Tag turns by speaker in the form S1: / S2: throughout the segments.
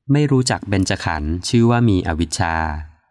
S1: ไม่รู้จักเบญจขันธ์ชื่อว่ามีอวิชชา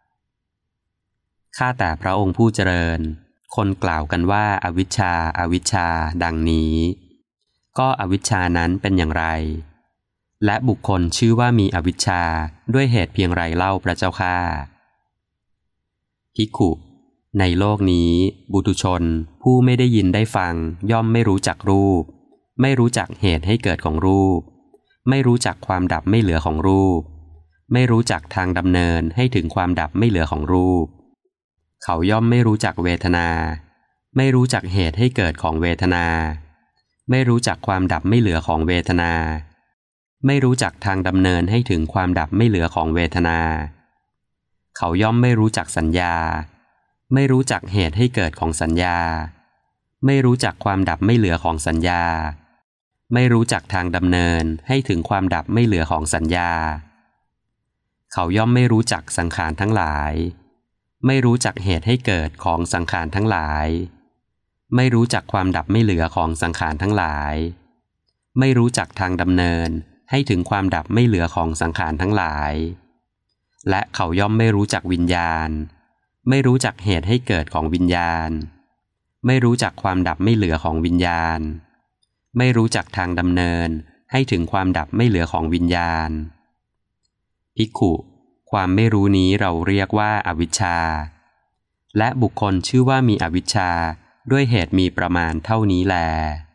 S1: ข้าแต่พระองค์ผู้เจริญคนกล่าวกันว่าอวิชชาอวิชชาดังนี้ก็อวิชชานั้นเป็นอย่างไรและบุคคลชื่อว่ามีอวิชชาด้วยเหตุเพียงไรเล่าพระเจ้าข้าภิกขุในโลกนี้บุตุชนผู้ไม่ได้ยินได้ฟังย่อมไม่รู้จักรูปไม่รู้จักเหตุให้เกิดของรูปไม่รู้จักความดับไม่เหลือของรูปไม่รู้จักทางดำเนินให้ถึงความดับไม่เหลือของรูปเขาย่อมไม่รู้จักเวทนาไม่รู้จักเหตุให้เกิดของเวทนาไม่รู้จักความดับไม่เหลือของเวทนาไม่รู้จักทางดำเนินให้ถึงความดับไม่เหลือของเวทนาเขาย่อมไม่รู้จักสัญญาไม่รู้จักเหตุให้เกิดของสัญญาไม่รู้จักความดับไม่เหลือของสัญญาไม่รู้จักทางดำเนินให้ถึงความดับไม่เหลือของสัญญาเขาย่อมไม่รู้จักสังขารทั้งหลายไม่รู้จักเหตุให้เกิดของสังขารทั้งหลายไม่รู้จักความดับไม่เหลือของสังขารทั้งหลายไม่รู้จักทางดำเนินให้ถึงความดับไม่เหลือของสังขารทั้งหลายและเขาย่อมไม่รู้จักวิญญาณไม่รู้จักเหตุให้เกิดของวิญญาณไม่รู้จักความดับไม่เหลือของวิญญาณไม่รู้จักทางดำเนินให้ถึงความดับไม่เหลือของวิญญาณภิกขุความไม่รู้นี้เราเรียกว่าอวิชชาและบุคคลชื่อว่ามีอวิชชาด้วยเหตุมีประมาณเท่านี้แล